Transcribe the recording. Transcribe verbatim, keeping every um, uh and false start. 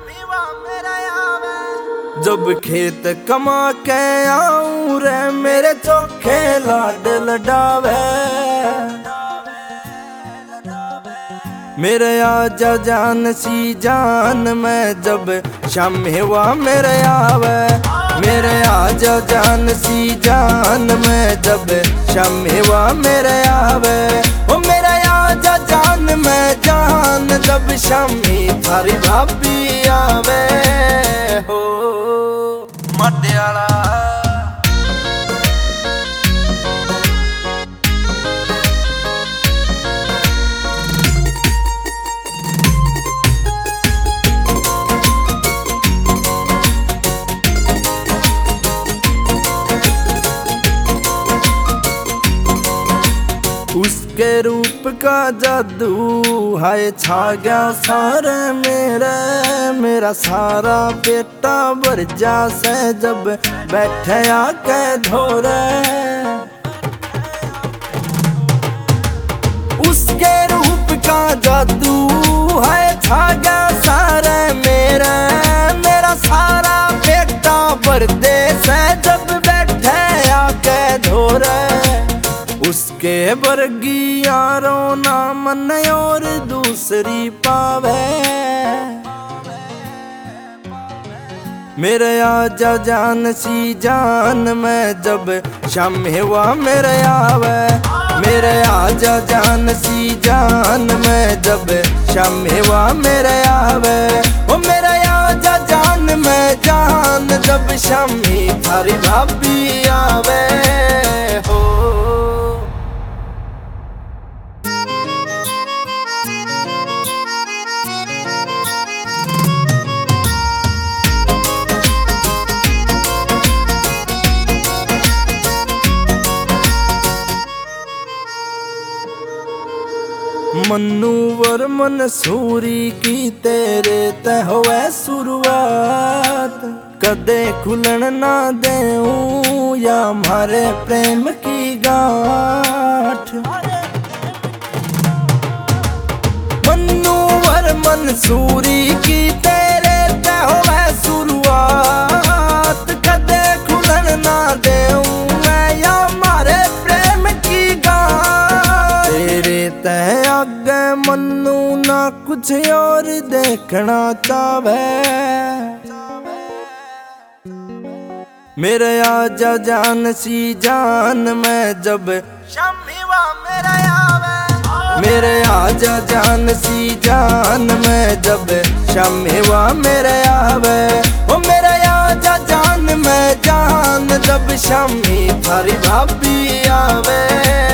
जब खेत कमा के आऊं रे मेरे चोखे लाड लडावे, मेरे आजा जान सी जान मैं जब शामेवा मेरे आवे, मेरे आजा जान सी जान मैं जब शामेवा मेरे आवे। ओ मेरे आजा जान मैं जान जब शामी थारी भाभी आवे हो मटियाला। उसके रूप का जादू हाय छा गया सारे मेरे, मेरा सारा पेटा भर जा से जब बैठे आके धोरे। उसके रूप का जादू हाय छा गया सारे मेरे, मेरा सारा पेटा भर दे से जब बैठे आके धोरे। उसके वर्गी यारों ना मन और दूसरी पावे, मेरे आजा जान सी जान मैं जब शामेवा मेरे आवे, मेरे आजा जान सी जान मैं जब शामेवा मेरे आवे। ओ मेरे आजा जान मैं जान जब शामी थारी भाभी आवे हो। मन्नू वर मंसूरी की तेरे ते होवे शुरुआत, कदे खुलन ना देऊं या हमारे प्रेम की गांठ। मन्नू वर मंसूरी की तेरे ते होवे शुरुआत, कदे खुलन ना देऊं मैं या हमारे प्रेम की गांठ। तेरे ते आगे मन्नू ना कुछ और देखना चाहे, मेरे आजा जान सी जान मैं जब शामेवा मेरे आवे, मेरे आजा जान सी जान मैं जब शामेवा मेरे आवे। ओ मेरे आजा जान मैं जान जब शामी थारी भाभी आवे।